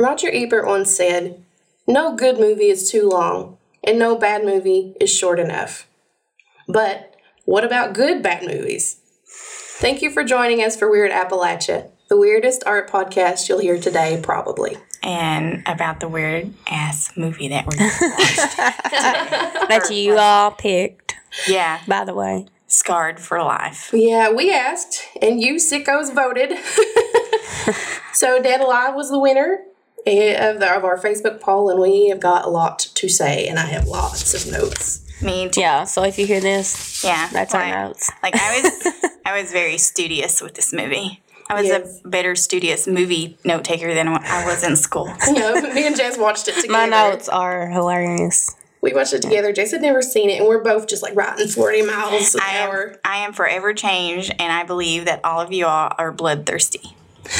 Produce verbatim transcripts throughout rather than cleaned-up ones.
Roger Ebert once said, "No good movie is too long, and no bad movie is short enough." But what about good bad movies? Thank you for joining us for Weird Appalachia, the weirdest art podcast you'll hear today, probably. And about the weird-ass movie that we watched. That you all picked. Yeah. By the way. Scarred for life. Yeah, we asked, and you sickos voted. So Dead Alive was the winner of, the, of our Facebook poll, and we have got a lot to say, and I have lots of notes. Me too. Yeah, so if you hear this, yeah, that's like, our notes. Like I was I was very studious with this movie. I was Yes. a better studious movie note taker than I was in school. Yeah, me and Jess watched it together. My notes are hilarious. We watched it together. Jess had never seen it, and we're both just like riding forty miles an I hour. am, I am forever changed, and I believe that all of you all are bloodthirsty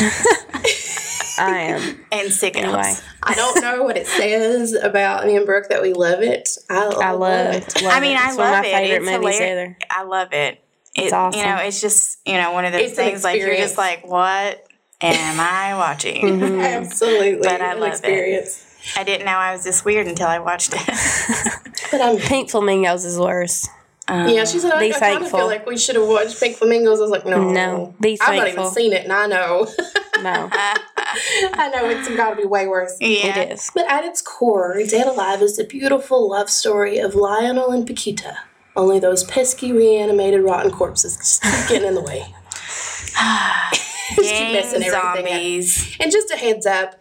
I am. and sick of Anyway. us. I don't know what it says about me and Brooke that we love it. I, I love, love it. love I mean, it. I It's love one of my it. favorite It's movies hilarious. either. I love it. It's it, awesome. You know, it's just, you know, one of those It's an things like you're just like, what am I watching? Mm-hmm. Absolutely. But I an love it. experience. I didn't know I was this weird until I watched it. But I'm Pink Flamingos is worse. Um, yeah, she said, I, Be I kind of thankful. feel like we should have watched Pink Flamingos. I was like, no. No, be I've not thankful. even seen it, and I know. No, I know it's got to be way worse. yeah. it is. But at its core, Dead Alive is the beautiful love story of Lionel and Paquita. Only those pesky, reanimated, rotten corpses just keep getting in the way. Just keep Gang messing everything up. zombies. And just a heads up,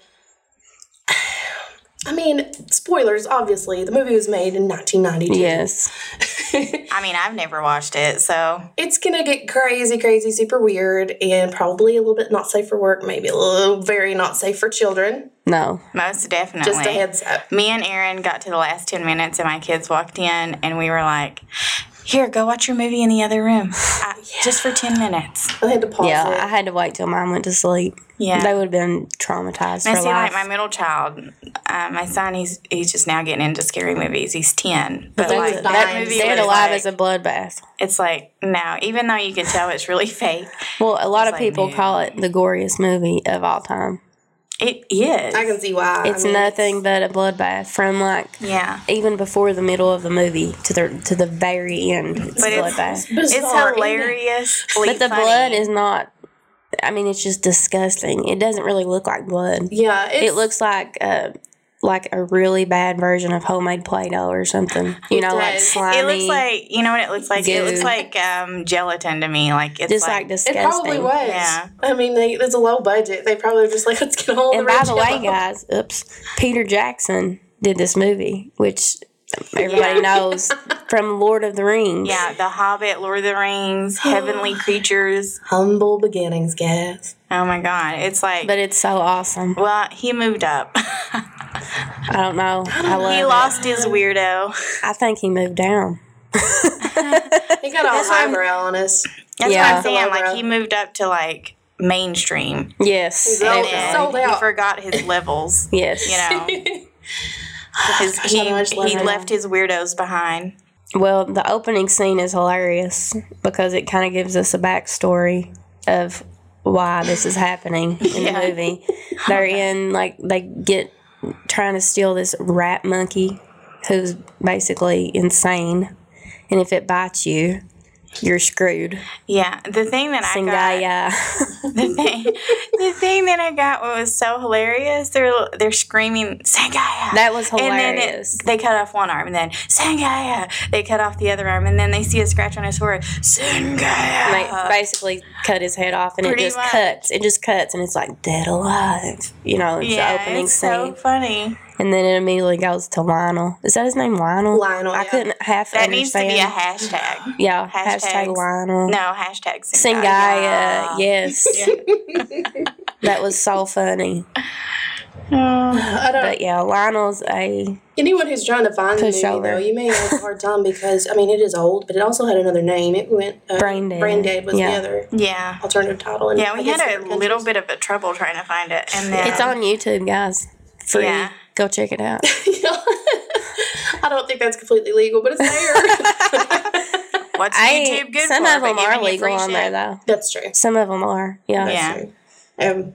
I mean, spoilers, obviously. The movie was made in nineteen ninety-two. Yes. I mean, I've never watched it, so It's going to get crazy, crazy, super weird, and probably a little bit not safe for work, maybe a little very not safe for children. No. most definitely. Just a heads up. Me and Aaron got to the last ten minutes, and my kids walked in, and we were like, here, go watch your movie in the other room. I, Just for ten minutes. I had to pause Yeah, it. I had to wait till mine went to sleep. Yeah. They would have been traumatized And for see, life. like my middle child, uh, my son, he's he's just now getting into scary movies. He's ten, but But like that- that, that movie Dead was Alive like, is a bloodbath. it's like no, even though you can tell it's really fake, Well, a lot It's of like, people man. call it the goriest movie of all time. it is. I can see why. It's I mean, nothing but a bloodbath from like Yeah, even before the middle of the movie to the to the very end. It's But a it's- bloodbath. it's bizarre, isn't it? hilarious. But the blood is not. I mean, it's just disgusting. It doesn't really look like blood. Yeah, it's, It looks like a like a really bad version of homemade Play-Doh or something. You It know, like does. slimy. It looks like you know what it looks like. It looks Goo. like um, gelatin to me. Like it's just like, like, It disgusting. probably was. Yeah. I mean, they, it's a low budget. They probably were just like, let's get all And the by red the way, jello. guys, oops, Peter Jackson did this movie, which everybody knows from Lord of the Rings. yeah, The Hobbit, Lord of the Rings, Heavenly Creatures. Humble beginnings, guys. Oh my God, it's like. But it's so awesome. well, he moved up. I don't know. I love he it. lost his weirdo. I think he moved down. He got all highbrow on us. That's Yeah. what I'm saying. Lowbrow. Like he moved up to like mainstream. Yes. He's And Oh, then sold he out. forgot his levels. Yes. You know, his, Gosh, he I just love he him. left his weirdos behind. Well, the opening scene is hilarious because it kind of gives us a backstory of why this is happening in Yeah. the movie. They're in, like, they get trying to steal this rat monkey who's basically insane. And if it bites you, you're screwed. Yeah, the thing that I got, Sangaya. the thing, the thing that I got, what was so hilarious, they're they're screaming Sangaya. That was And then hilarious. it, they cut off one arm, and then Sangaya. They cut off the other arm, and then they see a scratch on his forehead. Sangaya. They basically cut his head off, and it Pretty just much. cuts. It just cuts, and it's like dead alive. You know, it's yeah, the opening it's scene. so funny. And then it immediately goes to Lionel. Is that his name, Lionel? Lionel, I yeah. couldn't half That needs to understand. be a hashtag. Yeah, hashtag Hashtags. Lionel. No, hashtag Singaya, Singaya. yes. That was so funny. I don't. But yeah, Lionel's a... Anyone who's trying to find the movie, Pushover. though, you may have a hard time because, I mean, it is old, but it also had another name. It went... Uh, Brain Dead. Brain Dead was Yeah. the other Yeah. alternative title. And Yeah, I we guess had a different little countries. bit of a trouble trying to find it. And then It's on YouTube, guys. Free. Yeah. Go check it out. I don't think that's completely legal, but it's there. what's I, YouTube good some for? of them but are giving you legal free on there, shit? though. That's true. Some of them are, yeah. That's Yeah. true. Um,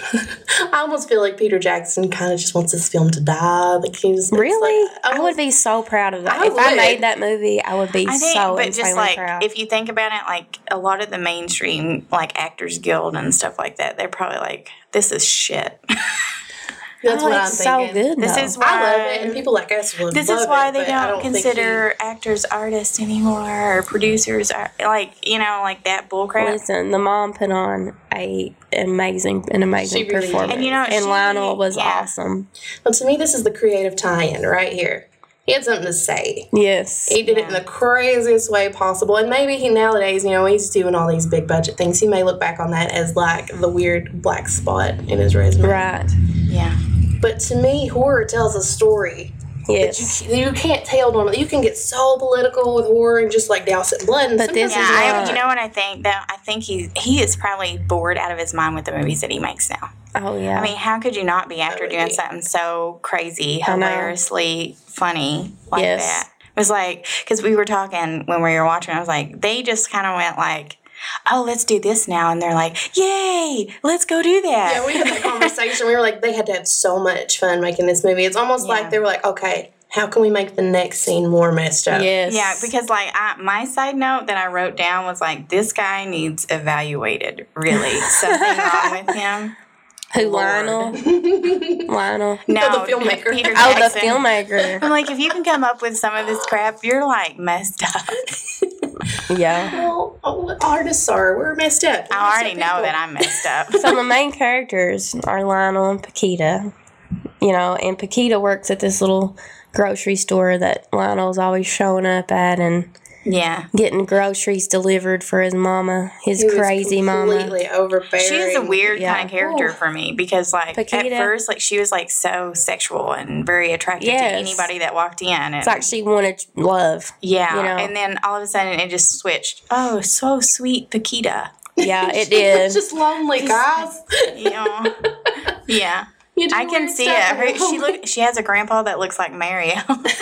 I almost feel like Peter Jackson kind of just wants this film to die. Like he's Really? Like, I would be so proud of that. I if I would. made that movie, I would be I think, so but insanely just like proud. if you think about it, like a lot of the mainstream like Actors Guild and stuff like that, they're probably like, "This is shit." That's oh, what I'm it's so thinking. good. This though. is why I love it, and people like us would This love is why it, they but I don't, don't think consider actors artists anymore, or producers are like you know like that bullcrap. Listen, the mom put on a amazing, an amazing She really did. performance, And, you know, and she- Lionel was yeah. awesome. he, well, to me, this is the creative tie-in right here. He had something to say. Yes, He did it in the craziest way possible. And maybe he nowadays, you know, he's doing all these big budget things. He may look back on that as like the weird black spot in his resume. right. Yeah. But to me, horror tells a story. Yes, That you, you can't tell normally. You can get so political with horror and just like douse it in blood. And But this sometimes Yeah, is I, not- you know what I think? That I think he he is probably bored out of his mind with the movies that he makes now. oh yeah. I mean, how could you not be after doing Totally. something so crazy, I know. hilariously funny like Yes. that? It was like, because we were talking when we were watching, I was like, they just kind of went like, oh, let's do this now. And they're like, yay, let's go do that. Yeah, we had that conversation. We were like, they had to have so much fun making this movie. It's almost Yeah. like they were like, okay, how can we make the next scene more messed up? yes, Yeah, because like I, my side note that I wrote down was like, this guy needs evaluated. Really, something wrong with him. who Lord. Lionel? Lionel. No, the filmmaker. Peter Oh, the Jackson. filmmaker. I'm like, if you can come up with some of this crap, you're like messed up. Yeah. Well, oh, artists are. We're messed up. We're I messed already up know people. that I'm messed up. So the main characters are Lionel and Paquita. You know, and Paquita works at this little grocery store that Lionel's always showing up at and Yeah. getting groceries delivered for his mama, his He was crazy mama. completely overbearing. She's a weird Yeah. kind of character for me because, like, Paquita. at first, like, she was, like, so sexual and very attractive Yes. to anybody that walked in. And, It's like she wanted love. yeah. you know. And then all of a sudden it just switched. Oh, so sweet, Paquita. Yeah, it It's did. just lonely, guys. You know? Yeah. You do I can weird see stuff it. at Her, home. she look. She has a grandpa that looks like Mario.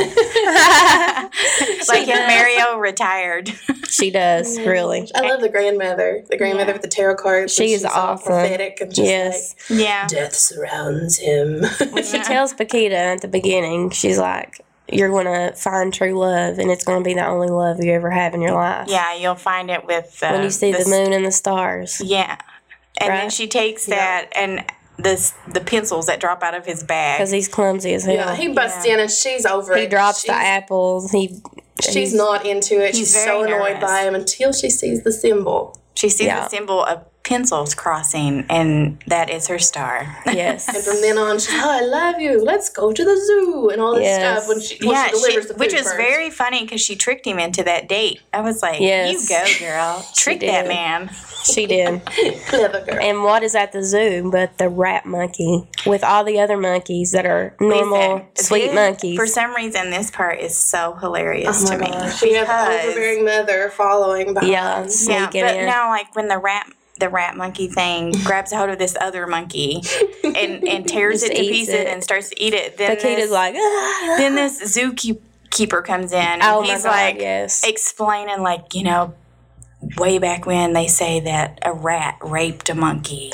Like if Mario retired. She does, really. I love the grandmother. The grandmother Yeah. with the tarot cards. She and is she's all awesome. prophetic and just Yes. Yeah. like, death surrounds him. She tells Paquita at the beginning, she's like, you're going to find true love, and it's going to be the only love you ever have in your life. Yeah, you'll find it with uh, When you see the, s- moon and the stars. Yeah, and then Right? she takes that and the the pencils that drop out of his bag. Because he's clumsy as hell. yeah, he busts Yeah. in and she's over it. he drops the She's- apples. He She's he's- not into it. He's She's so very annoyed nervous. by him until she sees the symbol. She sees Yeah. the symbol of pencils crossing, and that is her star. Yes. And from then on, she's, oh, I love you. Let's go to the zoo and all this Yes. stuff when she, when Yeah, she delivers she- the food which is first. very funny because she tricked him into that date. I was like, Yes. "You go, girl, trick that did. man." She did. clever girl. And what is at the zoo but the rat monkey with all the other monkeys that are normal, Listen, sweet this- monkeys? For some reason, this part is so hilarious Oh to my me. gosh. She has the because- overbearing mother following behind. Yeah. Yeah, Sneaking but in. now, like when the rat the rat monkey thing grabs a hold of this other monkey and, and tears Just it to eats pieces it. and starts to eat it, then Paquita's this, like, ah. then this zookeeper comes in and Oh my he's God, like yes. explaining like, you know, way back when they say that a rat raped a monkey.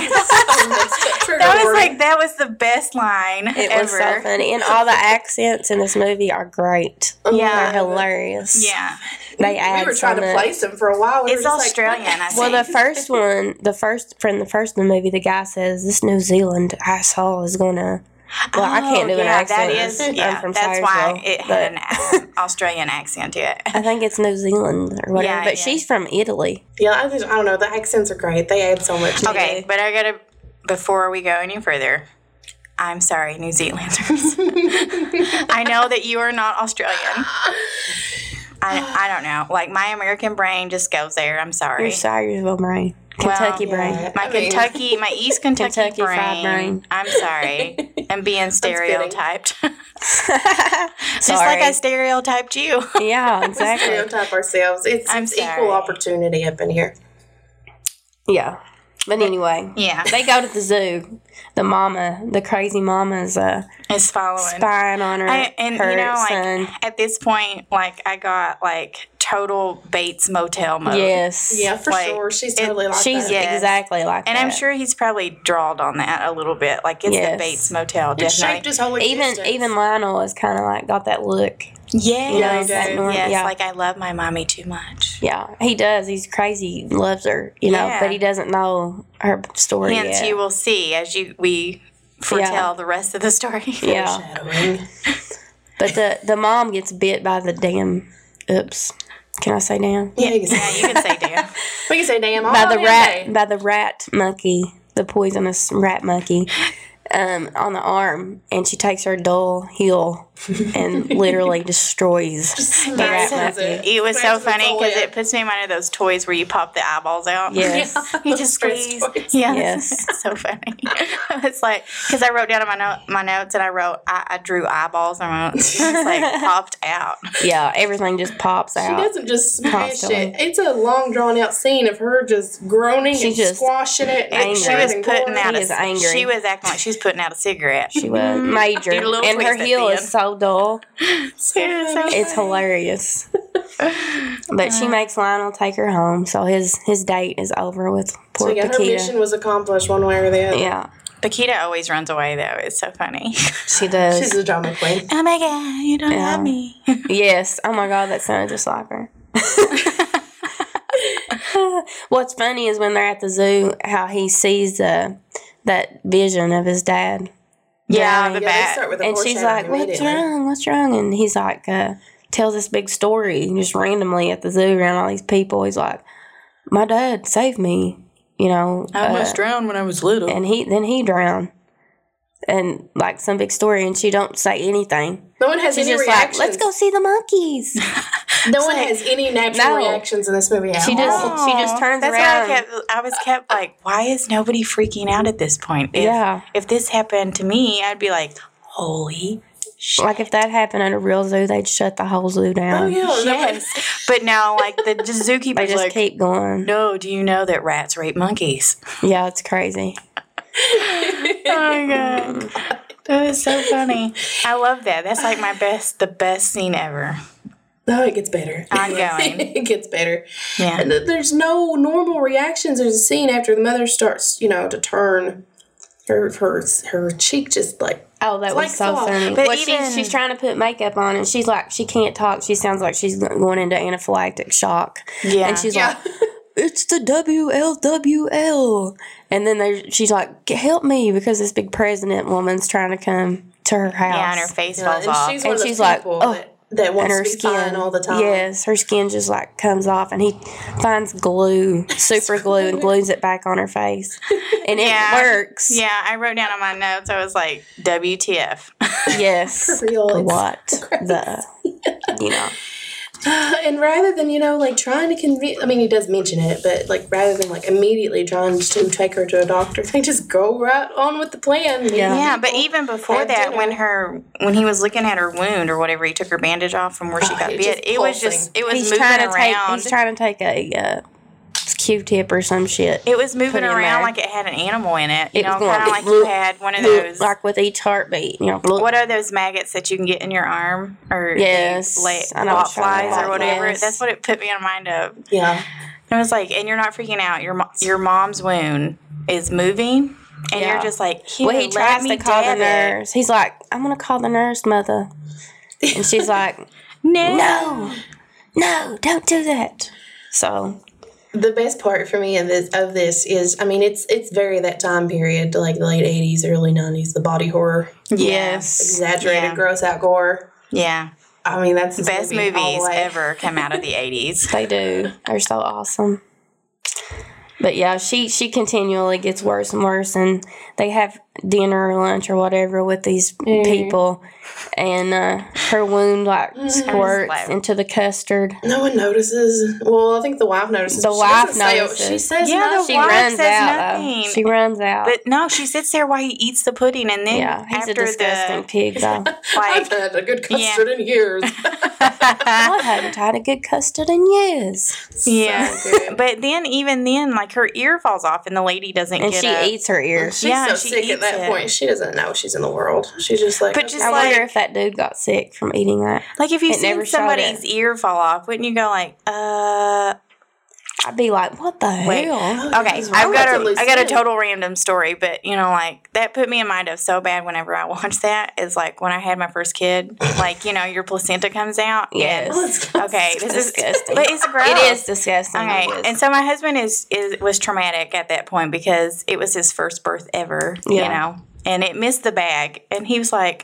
That was like that was the best line It ever. was so funny. And all the accents in this movie are great. Yeah. They're hilarious. Yeah. They add We were so trying to much. place him for a while. We It's were just Australian, Like, I think. Well, the first one, the first from the first movie, the guy says this New Zealand asshole is gonna. Well, I can't do Oh, an yeah, accent. That is, I'm yeah, from that's why Tyersville, it but had an um, Australian accent to it. I think it's New Zealand or whatever. Yeah, but yeah. she's from Italy. yeah, I, just, I don't know. The accents are great. They add so much. To Okay, it. but I gotta, before we go any further, I'm sorry, New Zealanders. I know that you are not Australian. I, I don't know. Like, my American brain just goes there. I'm sorry. Your Syersville brain, Kentucky Well, brain. yeah. My I mean- Kentucky, my East Kentucky, Kentucky brain, fried brain. I'm sorry. I'm being stereotyped. Just Sorry. like I stereotyped you. Yeah, exactly. Stereotype ourselves. It's, I'm it's sorry. equal opportunity up in here. Yeah. But anyway, Yeah. they go to the zoo. The mama, the crazy mama's uh, It's following. spying on her, I, and her you know, like son. at this point, like I got like total Bates Motel mode. Yes. Yeah, for Like, sure. She's it- totally like She's that. Yes. exactly like And that. I'm sure he's probably drawled on that a little bit. Like, it's Yes. the Bates Motel, It shaped definitely. his whole even existence. even Lionel is kind of like got that look. Yes, You know, that norm- yes. yeah. Like, I love my mommy too much. Yeah, he does. He's crazy, loves her, you know, Yeah. but he doesn't know her story Hence, yet. you will see as you we foretell Yeah. the rest of the story. yeah, Foreshadowing. but the the mom gets bit by the damn. Oops, can I say damn? Yeah, you can Yeah, say, you can say damn. we can say damn all By the damn rat, day. by the rat monkey, the poisonous rat monkey, um, on the arm, and she takes her dull heel and literally destroys the rat Smashes monkey. it. It was so Smashes funny its because whole it puts me in one of those toys where you pop the eyeballs out. Yes. You just Stress squeeze. toys. Yeah, Yes. it's so funny. It's like because I wrote down in my note, my notes and I wrote I, I drew eyeballs and I it's like popped out. Yeah, everything just pops She out. doesn't just smash Constantly. it. It's a long, drawn out scene of her just groaning She and just squashing it. angry. And She was and putting goring. out He a is angry. she was acting like she was putting out a cigarette. She was major, Did a little and her twist at heel the is end. so dull. So It is funny. so It's hilarious. But she makes Lionel take her home, so his his date is over with poor So yeah, her mission Paquita. was accomplished one way or the other. Yeah, Paquita always runs away though. It's so funny. she does. She's a drama queen. Oh my god, you don't Yeah. love me. Yes. Oh my God, that sounded just like her. What's funny is when they're at the zoo, how he sees uh, that vision of his dad. Yeah, dying. the Yeah, they bat. start with a And she's like, foreshadowing "What's immediately. wrong? What's wrong?" And he's like, uh, tells this big story just randomly at the zoo around all these people. He's like, "My dad saved me," you know. I almost uh, drowned when I was little. and he then he drowned, and like some big story, and she don't say anything. No one has She's any just reactions. like, "Let's go see the monkeys." No one has any natural No. reactions in this movie at She all. just she just turns That's around. why I kept. I was kept like, why is nobody freaking out at this point? If, Yeah. If this happened to me, I'd be like, holy shit. Like if that happened at a real zoo, they'd shut the whole zoo down. Oh yeah, no one- Yes. But now, like the They zookeeper's just like, keep going. no, do you know that rats rape monkeys? Yeah, it's crazy. Oh my god. That is so funny. I love that. That's like my best, the best scene ever. No, it gets better. Ongoing. It gets better. Yeah. And th- there's no normal reactions. There's a scene after the mother starts, you know, to turn her her her cheek just like Oh, that It's was like so fluff. funny. But But even- she's, she's trying to put makeup on, and she's like, she can't talk. She sounds like she's going into anaphylactic shock. Yeah. And she's Yeah. like, it's the W L W L. And then there's, she's like, help me, because this big president woman's trying to come to her house. Yeah, and her face Yeah, falls and off. she's one And of those she's like, people oh. that, that wants And her to be skin, fine all the time. yes, her skin just like comes off, and he finds glue, super glue, and glues it back on her face, and Yeah. it works. Yeah, I wrote down on my notes, I was like, W T F. Yes. For real, it's What crazy. the, you know? And rather than, you know, like trying to convince, I mean, he does mention it, but like rather than like immediately trying to take her to a doctor, they just go right on with the plan. Yeah. Yeah, but even before Have that, dinner. when her when he was looking at her wound or whatever, he took her bandage off from where she Oh, got it bit. just It was pulsing. just it was He's moving trying to take. around. He's trying to take a uh, Q-tip or some shit. it was moving put it in around there. like it had an animal in it. You It know, was going kind of like you bloop, had one of those. like with each heartbeat, you know. bloop. What are those maggots that you can get in your arm or the Yes, la- I know what you're talking flies or about, whatever? yes. That's what it put me in mind of. Yeah. It was like, and you're not freaking out. Your mo- your mom's wound is moving, and Yeah. you're just like, Here, Well, he let tries me to call the dab it." nurse. He's like, "I'm gonna call the nurse, mother," and she's like, No, "No, no, don't do that." So The best part for me of this of this is, I mean, it's it's very that time period, like the late eighties, early nineties, the body horror, yes, exaggerated, Yeah. gross out gore. Yeah, I mean, that's this best movie all the movies way. ever come out of the eighties. they do. They're so awesome. But yeah, she she continually gets worse and worse, and they have dinner or lunch or whatever with these people, and uh, her wound like squirts like- into the custard. No one notices. Well, I think the wife notices. The She wife doesn't say- notices. She says Yeah, the nothing. She wife runs says out. nothing. Though. She runs out. But no, she sits there while he eats the pudding, and then yeah, he's after a disgusting the pig, though. I've like, had a good custard in years. I haven't had a good custard in years. yeah. So good. But then, even then, like her ear falls off, and the lady doesn't And get she up. eats her ears. She's yeah, so she sick eats at that it. point, she doesn't know she's in the world. She's just like, But just I like, wonder if that dude got sick from eating that. like if you It see never showed somebody's it. ear fall off, wouldn't you go like, uh? I'd be like, what the Wait. hell? Okay, wrong I've got with a I got a Lucille? total random story, but you know, like that put me in mind of so bad whenever I watched that. Is like when I had my first kid, like you know, your placenta comes out. Yes. Oh, it's And, okay, this is disgusting. but it's gross. It is disgusting. Okay, It is. and so my husband is, is was traumatic at that point because it was his first birth ever, Yeah. you know, and it missed the bag, and he was like,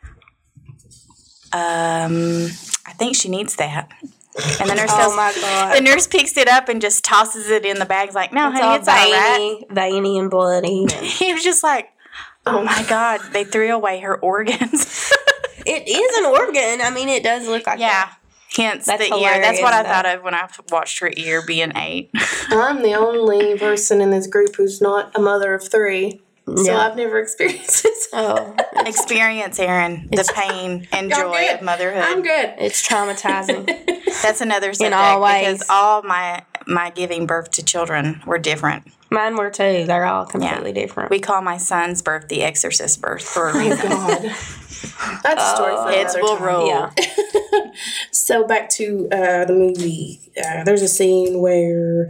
um, I think she needs that. And the nurse Oh tells, my God. the nurse picks it up and just tosses it in the bag. He's like, no, It's honey, all it's all right. veiny, veiny and bloody. He was just like, oh my God, they threw away her organs. It is an organ. I mean, it does look like yeah. that. Hence That's the ear. That's what I hilarious, thought though. of when I watched her ear being ate. I'm the only person in this group who's not a mother of three. So Yeah. I've never experienced it. Oh, Experience, Aaron, the pain and I'm joy good. of motherhood. I'm good. it's traumatizing. That's another subject all because ways. all my my giving birth to children were different. Mine were too. They're all completely different. We call my son's birth the exorcist birth for a reason. God. That's a story for Heads another will time. roll. yeah. So back to uh, the movie. Uh, there's a scene where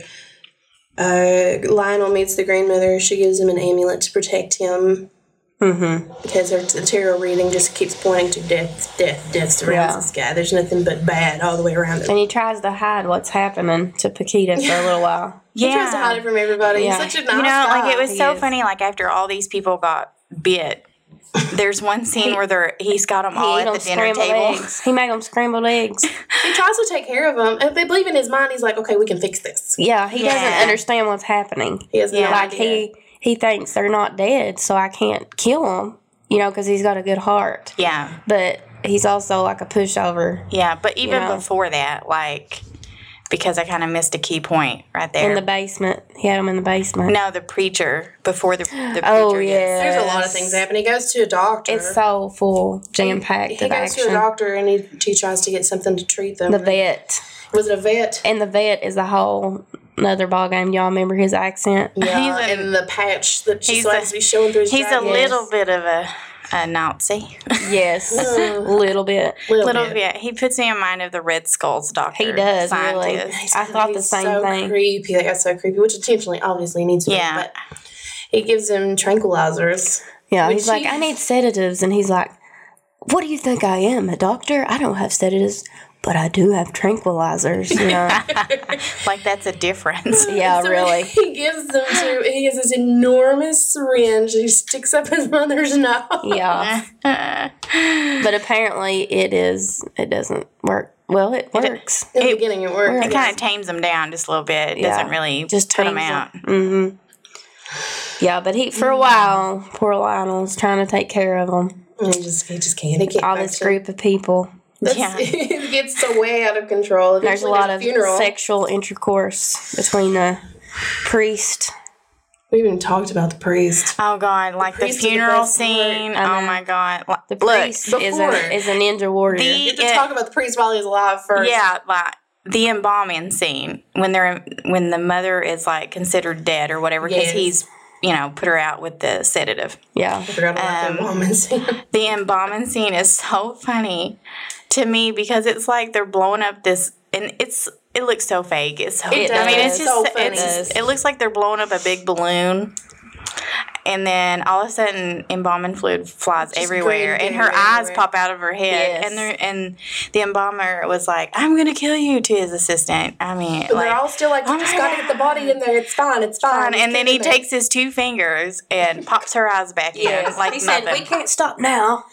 uh, Lionel meets the grandmother. She gives him an amulet to protect him Mm-hmm. because her the tarot reading just keeps pointing to death, death, death surrounds Yeah. this guy. There's nothing but bad all the way around him. And he tries to hide what's happening to Paquita for a little while. He tries to hide it from everybody. Yeah. He's such a nice You know, guy. like it was He so is. funny. Like after all these people got bit, there's one scene where they're he's got them all He at ate the them dinner scrambled table. eggs. He made them scrambled eggs. He tries to take care of them. And they believe in his mind. He's like, okay, we can fix this. Yeah, he Yeah. doesn't understand what's happening. He has no Yeah. Like idea. he he thinks they're not dead, so I can't kill them. You know, because he's got a good heart. Yeah, But he's also like a pushover yeah. But even know. before that, like because I kind of missed a key point right there. in the basement. He had him in the basement. no, the preacher before the, the preacher. Oh, gets- yeah. There's a lot of things happen. He goes to a doctor. It's so full, jam he packed goes of to a action. doctor and he, he tries to get something to treat them. The vet. Was it a vet? And the vet is a whole another ball game. Y'all remember his accent? Yeah, He's a- and the patch that he's just likes a- to be showing through his He's a jacket. little bit of a, a Nazi. Yes, a little bit. little, little bit. bit. He puts me in mind of the Red Skull's doctor. He does, really. scientist. I thought the He's same so thing. creepy. That guy's so creepy, which intentionally, obviously, needs to Yeah. be. But he gives him tranquilizers. Yeah, Which he's like, he- I need sedatives. And he's like, what do you think I am, a doctor? I don't have sedatives, but I do have tranquilizers, you know? Like that's a difference. Yeah, So really. He gives them to. He has this enormous syringe. He sticks up his mother's nose. Yeah. But apparently it is, it doesn't work. Well, it works. In the It- beginning, it worked. It kind of tames them down just a little bit. It Yeah. doesn't really Just put them tames 'em. out. Mm-hmm. Yeah, but he, for a while, poor Lionel's trying to take care of them. And he just, he just can't. He can't. All this function. group of people. That's- Yeah. it gets so way out of control. There's a Eventually lot there's of funeral. sexual intercourse between the priest. We even talked about the priest. Oh God! Like the priest is the funeral best part. scene. I Oh know. my God! Like, The Look, priest is before. a, is a ninja warrior. The- You have to it- talk about the priest while he's alive first. yeah, like the embalming scene when they're when the mother is like considered dead or whatever because Yes. he's you know put her out with the sedative. yeah. I forgot about Um, that woman scene. The embalming scene is so funny to me because it's like they're blowing up this and it's it looks so fake. It's so It I mean does. it's just So funny. it's it looks like they're blowing up a big balloon. And then all of a sudden, embalming fluid flies everywhere, green and her goo eyes everywhere. pop out of her head. Yes. And they're, and the embalmer was like, "I'm gonna kill you" to his assistant. I mean, And like, they're all still like, you oh just my gotta get the body in there. It's fine. It's fine. fine. Just And then get he in there. takes his two fingers and pops her eyes back in like he nothing. said, we can't stop now.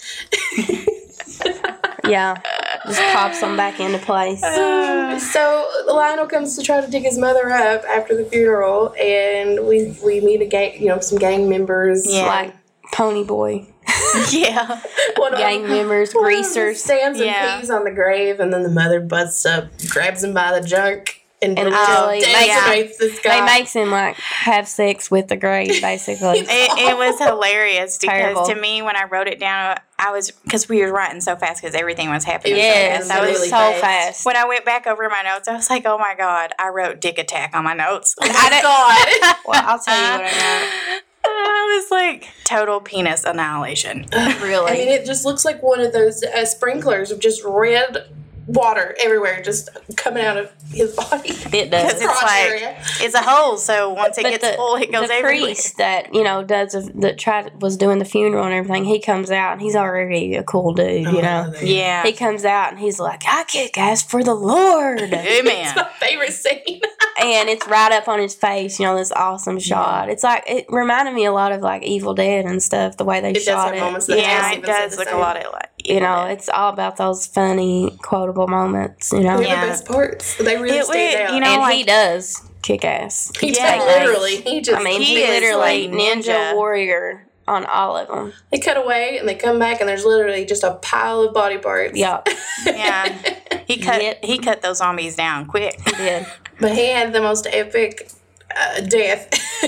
Yeah. Just pops them back into place. So Lionel comes to try to dig his mother up after the funeral, and we we meet a gang, you know, some gang members. Yeah. Like Pony Boy. yeah. One of Gang them- members, one of them greasers. stands and Yeah. pees on the grave, and then the mother busts up, grabs him by the junk, and, And literally literally demonstrates this They guy. makes him like have sex with the grave, basically. It, it was hilarious because Terrible. to me, when I wrote it down, I was because we were writing so fast because everything was happening. Yes, so fast. I it was was so really fast. fast. When I went back over my notes, I was like, "Oh my God!" I wrote "dick attack" on my notes. Oh my God. Well, I'll tell you what I wrote. I was like total penis annihilation. Really. I mean, it just looks like one of those uh, sprinklers of just red water everywhere, just coming out of his body. It does. Because it's like area. it's a hole, so once it But gets full, it goes the everywhere. priest that you know does a, that tried was doing the funeral and everything. He comes out and he's already a cool dude, you know. Yeah. He comes out and he's like, "I kick ass for the Lord," Amen. It's my favorite scene. and it's right up on his face. You know, this awesome shot. It's like it reminded me a lot of like Evil Dead and stuff. The way they It does shot have it. moments that Yeah, just it even say does the look a same. lot of like You know, it's all about those funny, quotable moments. You know, They're Yeah. the best parts. They really It stand would- out. you know, and he like- does kick ass. he Yeah. does, literally. He just. I mean, He he, is literally like ninja. ninja. warrior on all of them. they cut away and they come back and there's literally just a pile of body parts. Yeah, Yeah. He cut Yep. he cut those zombies down quick. he did. But he had the most epic uh, death.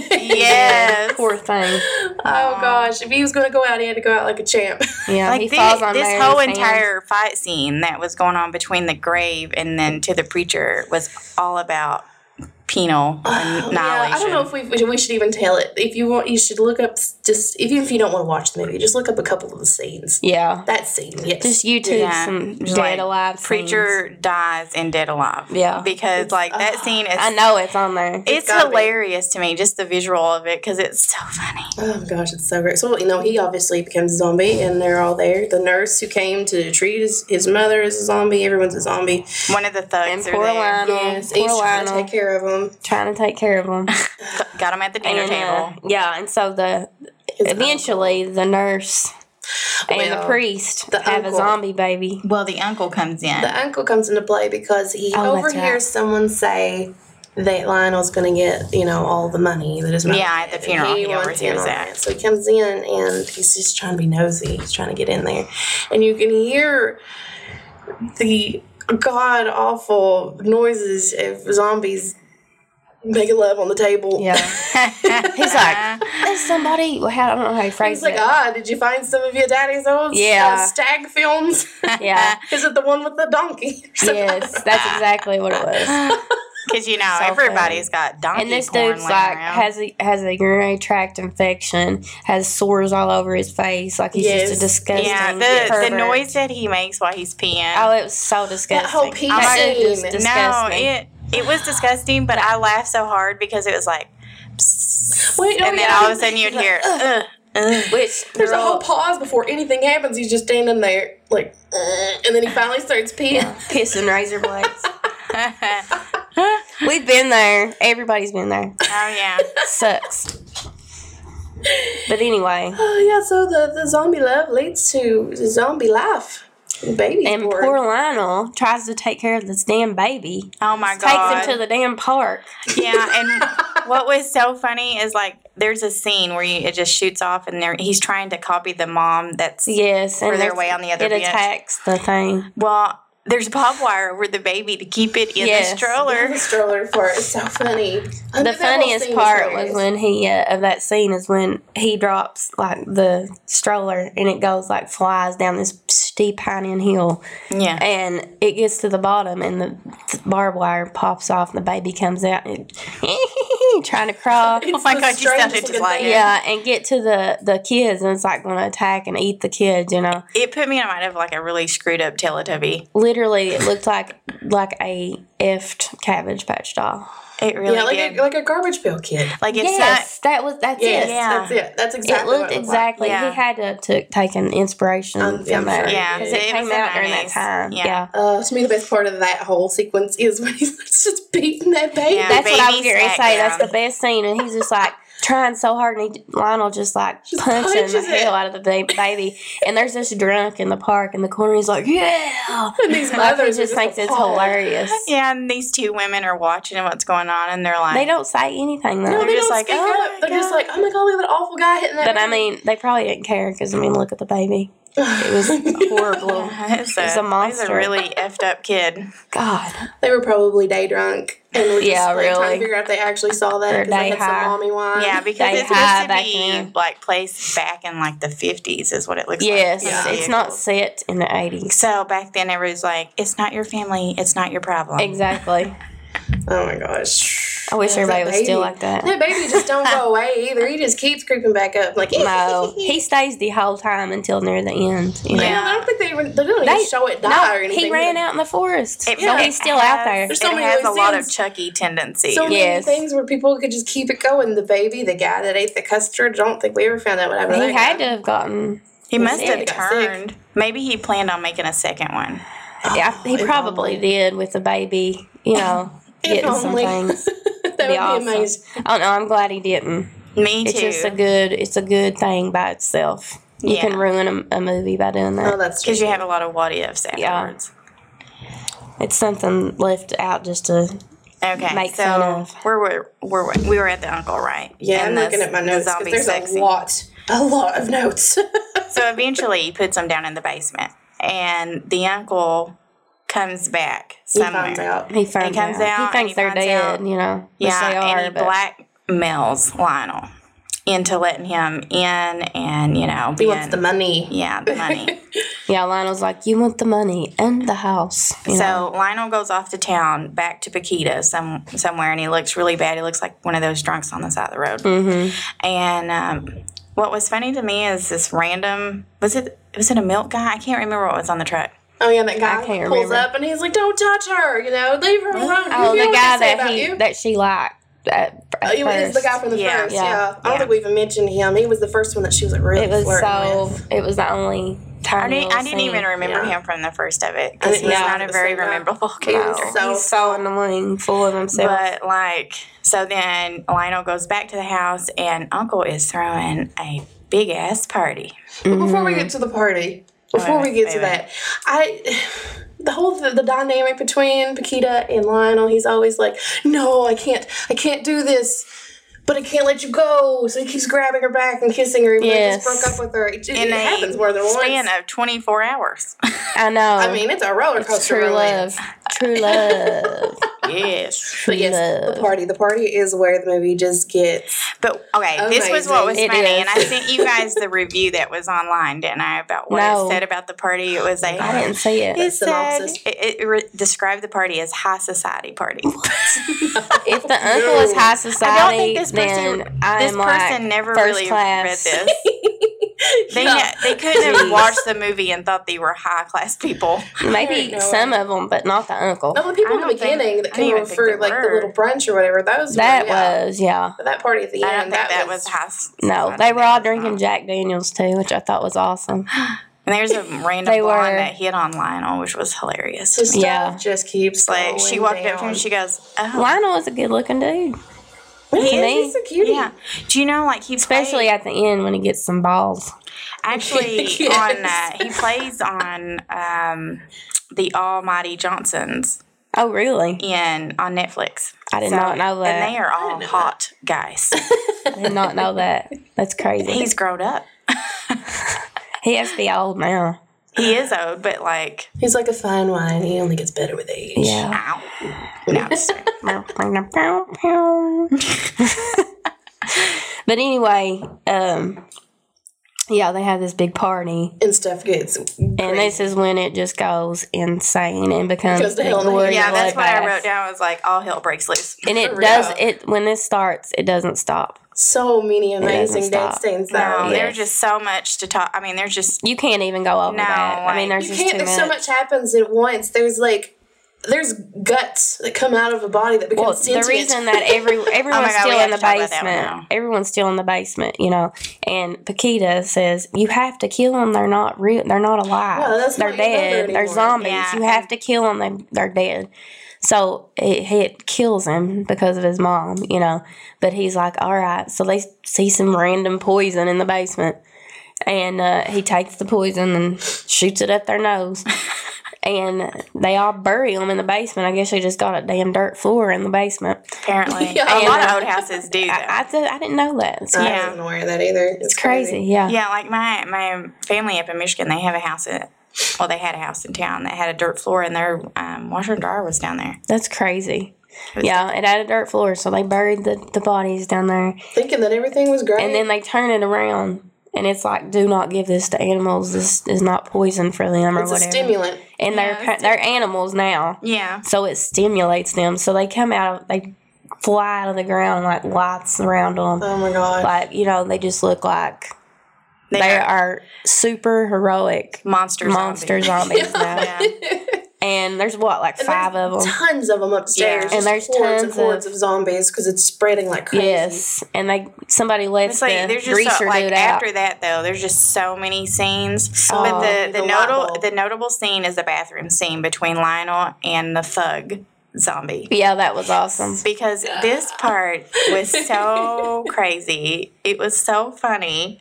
Yes. Poor thing. Oh gosh, if he was going to go out, he had to go out like a champ. Yeah, Like he thi- falls on this Mary's whole hands. entire fight scene that was going on between the grave and then to the preacher was all about penal annihilation. Yeah, I don't know if we we should even tell it. If you want, you should look up s- just even if you don't want to watch the movie, just look up a couple of the scenes. Yeah, That scene, yes. just YouTube Yeah. some Just dead like alive preacher dies in Dead Alive. Yeah. Because like that oh, scene is Scenes. I know it's on there. it's gotta be. hilarious to me, just the visual of it, because it's so funny. Oh gosh, it's so great. So you know, he obviously becomes a zombie, and they're all there. The nurse who came to treat his, his mother is a zombie. Everyone's a zombie. One of the thugs And are poor there. Lionel, Yes, poor he's trying to Lionel, take care of him. trying to take care of them. Got him at the dinner and, table. uh, yeah, and so the His eventually the nurse and Well, the priest the have uncle. a zombie baby. Well, the uncle comes in. The uncle comes into play because he Oh, that's overhears right. someone say that Lionel's going to get, you know, all the money that his mother Yeah, at the had, and funeral, he wants overhears in on that. it. So he comes in and he's just trying to be nosy. He's trying to get in there. And you can hear the god awful noises of zombies making love on the table. Yeah, he's like, "There's somebody." Well, how, I don't know how he phrased He's like, it. ah, did you find some of your daddy's old Yeah. uh, stag films? Yeah, Is it the one with the donkey? yes, that's exactly what it was. Because, you know, So everybody's got donkey And this porn dude's laying like around. has a has a urinary tract infection, has sores all over his face, like he's Yes. just a disgusting yeah, the, the pervert. noise that he makes while he's peeing. Oh, it was so disgusting. That whole pee That scene. dude was No, no, disgusting. it it was disgusting, but I laughed so hard because it was like, psst, Wait, oh, and then yeah. all of a sudden you'd hear, ugh, ugh. Which There's a girl- whole pause before anything happens. He's just standing there, like, "Uh," and then he finally starts peeing. pissing razor blades. We've been there. Everybody's been there. Oh, yeah. Sucks. But anyway, Oh yeah, so the, the zombie love leads to zombie life. Baby's and born. poor Lionel tries to take care of this damn baby. Oh, my Takes God. him to the damn park. Yeah, and what was so funny is like there's a scene where you, it just shoots off, and there he's trying to copy the mom that's Yes, and For their there's- way on the other it bench. attacks the thing. well. There's barbed wire over the baby to keep it in Yes. the stroller. The stroller part is so funny. I The think that whole funniest scene part hilarious. was when he uh, of that scene is when he drops like the stroller and it goes like flies down this steep hind hill Yeah. and it gets to the bottom and the barbed wire pops off and the baby comes out and trying to crawl. It's Oh my the God, you strangest sounded just looking like thing. it. Yeah, and get to the the kids and it's like going to attack and eat the kids. You know, It put me in mind of like a really screwed up Teletubby. literally it looked like like a effed Cabbage Patch doll. It really Yeah, like did. a, like a garbage pail kid. like it's Yes, that was that's Yes, it. Yeah. that's it. That's It exactly looked what it looked exactly. Yeah. He had to, to take an inspiration Um, yeah, I'm from that. sure. Yeah, because it, it came was the out during that nineties. time. Yeah. Yeah, like. Uh, to me, the best part of that whole sequence is when he's just beating that baby. Yeah. that's what I baby was going to sat say. That's down. the best scene, and he's just like trying so hard, and he, Lionel just like Just punching punches the it. hell out of the ba- baby. And there's this drunk in the park in the corner. He's like, yeah, And these like, he mothers just are thinks it's appalled. hilarious. Yeah, and these two women are watching what's going on, and they're like, They don't say anything though. No, They're they just don't like, speak "Oh up. my They're just God." like, oh my god, look at that awful guy hitting that. But I baby." mean, they probably didn't care because I mean, look at the baby. It was horrible. it's a, It's a monster. He's a really effed up kid. God. they were probably day drunk and were just Yeah, like, trying really. to figure out if they actually saw that Or because they day had high. some mommy wine. Yeah, because They it's high supposed to back be then. like placed back in like the fifties is what it looks Yes, like. Yeah. it's not set in the eighties. So back then everybody's like, it's not your family, it's not your problem. Exactly. Oh my gosh. I wish Yeah, everybody that was still baby. like that. That baby just don't go away either. He just keeps creeping back up. Like, No, he stays the whole time until near the end. You know? yeah, I don't think they even, they don't They- even show it die No, or anything. he ran out in the forest, It- so it he's still out has- there. There's so it many has a loose lot ends. of Chucky tendencies. So many Yes. things where people could just keep it going. The baby, the guy that ate the custard. I don't think we ever found out what happened to He that had guy. to have gotten. he must sick. have He got sick. turned. Maybe he planned on making a second one. Yeah, he if probably only. did with the baby. You know, If getting some only. things. That Be would be awesome. amazing. I don't know. I'm glad he didn't. Me It's too. just a good. It's a good thing by itself. You Yeah. can ruin a, a movie by doing that. Oh, that's Because true. you have a lot of what ifs afterwards. It's something left out just to. Okay, Make fun so of. where were where were we were at the uncle, right? Yeah, I'm And the- looking at my the notes because zombie there's sex a scene. lot, a lot of notes. So eventually, he puts them down in the basement, and the uncle comes back he somewhere. finds out. He finds comes out. out He and thinks he they're finds dead. out- You know. Which Yeah, they are. and he but blackmails Lionel into letting him in, and you know, He being, wants the money. yeah, the money. yeah, Lionel's like, you want the money and the house. You know? So Lionel goes off to town, back to Paquita some somewhere, and he looks really bad. He looks like one of those drunks on the side of the road. Mm-hmm. And um, what was funny to me is this random was it was it a milk guy? I can't remember what was on the truck. Oh yeah, that guy I can't pulls remember. up and he's like, "Don't touch her," you know, leave her alone. Oh, You know the what guy they say that about he you? that she liked. At, Uh, at It was first. the guy from the Yeah. first. Yeah. Yeah, I don't Yeah. think we even mentioned him. He was the first one that she was like really It was flirting so. with. It was the only I time. didn't, I didn't even remember Yeah. him from the first of it I because didn't he's know not he a was very the same guy. memorable He was character. so- He's so annoying, full of himself. But like, so then Lionel goes back to the house, and Uncle is throwing a big ass party. But before we get to the party, before Wait, we get wait, to wait. that, I the whole the, the dynamic between Paquita and Lionel, he's always like, "No, I can't, I can't do this." But I can't let you go. So he keeps grabbing her back and kissing her even though he Yes. just broke up with her. It, it In a happens more than once. span of twenty-four hours. I know. I mean, it's a roller coaster. true romance. love. True love. Yes. True But yes, love. the party. The party is where the movie just gets. But okay, this was what was Amazing. It funny, is. and I sent you guys the review that was online, didn't I? About what No. it said about the party. It was like I didn't see it. It said synopsis. it, it re- described the party as high society party. If the uncle is high I don't society, think this person, then I this am person like never first really class. read this. They Yeah. ne- they couldn't have Jeez. watched the movie and thought they were high class people. Maybe No some way. of them, but not the uncle. No, the people I in the don't think- beginning I that don't came even over think for they like the were. little brunch or whatever. Those That were, yeah. was, yeah. But that party at the I end. don't think that, was, was high. s- No, society. they were all That was drinking not. Jack Daniels too, which I thought was awesome. And there's a random They blonde were- that hit on Lionel, which was hilarious. His stuff Yeah. just keeps Like she going walked up to him, down. and she goes, "Oh, Lionel is a good looking dude, He to is, me. he's a cutie. yeah." Do you know, like he especially played, at the end when he gets some balls. actually Yes. on uh, he plays on um, the Almighty Johnsons Oh, really? in on Netflix. I did not know that. And they are all didn't know hot guys. I did not know that. That's crazy. He's grown up. he has to be old now. He is old, but like, He's like a fine wine. He only gets better with age. Yeah. ow. No, I'm just saying. But anyway, um, yeah, they have this big party, And stuff gets and this is when it just goes insane and becomes Goes to the hell in a glory Yeah, that's what I bloodbath. wrote down. Was like, all hell breaks loose. And it For does real. it when this starts. It doesn't stop. so many amazing doesn't death stop. scenes though. No, yes. there's just so much to talk. I mean, there's just You can't even go over No, that. I mean, like- there's You just can't. too There's much. so much happens at once. There's like, there's guts that come out of a body that becomes Well, sentient. the reason that every everyone's God, still we in have the to talk about that one basement, now. everyone's still in the basement, you know. And Paquita says, "You have to kill them. They're not real. They're not alive. Well, that's they're not your mother dead. They're anymore." zombies. Yeah, you have and- to kill them. They, they're dead." So it, it kills him because of his mom, you know. But he's like, "All right." So they see some random poison in the basement, and uh, he takes the poison and shoots it up their nose. And they all bury them in the basement. I guess they just got a damn dirt floor in the basement. apparently Yeah. a lot And, of uh, old houses do that. I, I, did, I didn't know that. It's, I Yeah. wasn't aware of that either. It's, it's crazy. Yeah. Yeah, like my my family up in Michigan, they have a house at well, they had a house in town that had a dirt floor, and their um, washer and dryer was down there. That's crazy. Yeah, it had a dirt floor, so they buried the, the bodies down there. Thinking that everything was great. And then they turn it around, and it's like, do not give this to animals. This is not poison for them or it's a whatever. stimulant. And they're Yeah, it's they're animals now, Yeah, so it stimulates them. So they come out of, they fly out of the ground like lights around them. Oh my god. Like, you know, they just look like They, they are, are super heroic monster monster zombies. zombies now. Yeah. And there's what, like And five there's of them? Tons of them upstairs. Yeah. Just And there's hordes tons and hordes of- of, zombies because it's spreading like crazy. Yes. And they somebody lets It's like the there's just greaser so, like dude after out. that though, there's just so many scenes. So but the the the light notable bulb. the notable scene is the bathroom scene between Lionel and the thug zombie. Yeah, that was awesome. Because this part was so crazy. It was so funny.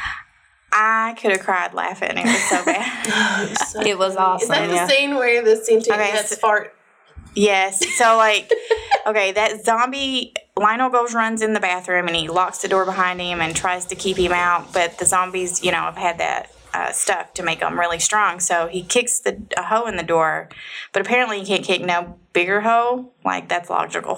I could have cried laughing. It was so bad. So It was funny. awesome, Is that the yeah. scene where the scene Okay, gets so- fart? Yes. So like, okay, that zombie Lionel goes runs in the bathroom and he locks the door behind him and tries to keep him out, but the zombies, you know, have had that uh, stuff to make them really strong. So he kicks the a hole in the door, but apparently he can't kick no bigger hole. Like that's logical.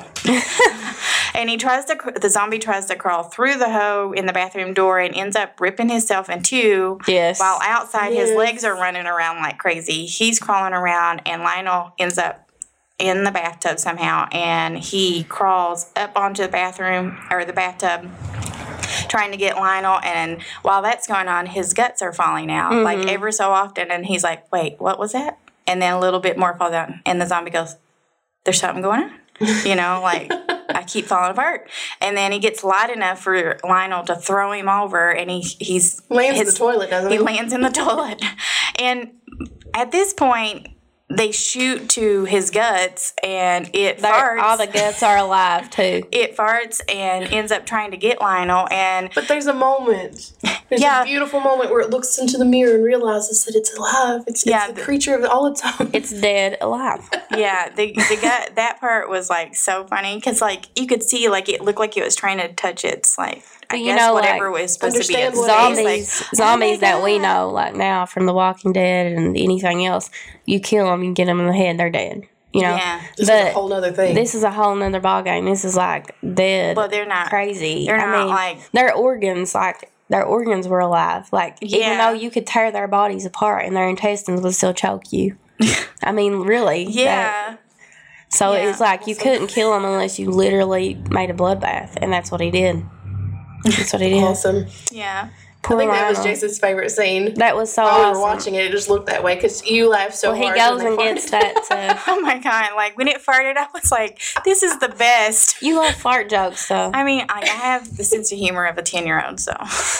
And he tries to the zombie tries to crawl through the hole in the bathroom door and ends up ripping himself in two. Yes. While outside, his Yes. legs are running around like crazy. He's crawling around, and Lionel ends up in the bathtub somehow, and he crawls up onto the bathroom or the bathtub trying to get Lionel, and while that's going on, his guts are falling out like ever so often, and he's like, wait, what was that? And then a little bit more falls out, and the zombie goes, there's something going on, you know, like I keep falling apart. And then he gets light enough for Lionel to throw him over, and he he's Lands in his- the toilet, doesn't he he? lands in the toilet. And at this point, they shoot to his guts, and it They're- farts. all the guts are alive too. it farts and ends up trying to get Lionel. And But there's a moment. There's Yeah. a beautiful moment where it looks into the mirror and realizes that it's alive. It's, Yeah, it's a the- creature of all its own. It's dead alive. yeah, the the gut that part was like so funny because like you could see like it looked like it was trying to touch its like I But you guess know, whatever like, was supposed to be its understand what face, it Zombies, like, zombies oh my that we God. know, like now from The Walking Dead and anything else, you kill them, you get them in the head, they're dead. You know, Yeah. This but is a whole nother thing. this is a whole nother ballgame. This is like dead, Well, they're not crazy. They're I not mean, like their organs, like their organs were alive. Like even Yeah. though you could tear their bodies apart and their intestines would still choke you. I mean, really. that- yeah. so Yeah. it's like you couldn't kill him unless you literally made a bloodbath, and that's what he did. That's what he did. awesome. Yeah. Poor I think that was Lionel. Jason's favorite scene. That was so While we were awesome. watching it, it just looked that way because you laughed so Well, he hard. goes when and they gets farted. that. Uh, Oh my God! Like when it farted, I was like, "This is the best." you love fart jokes, though. I mean, I I have the sense of humor of a ten-year-old, so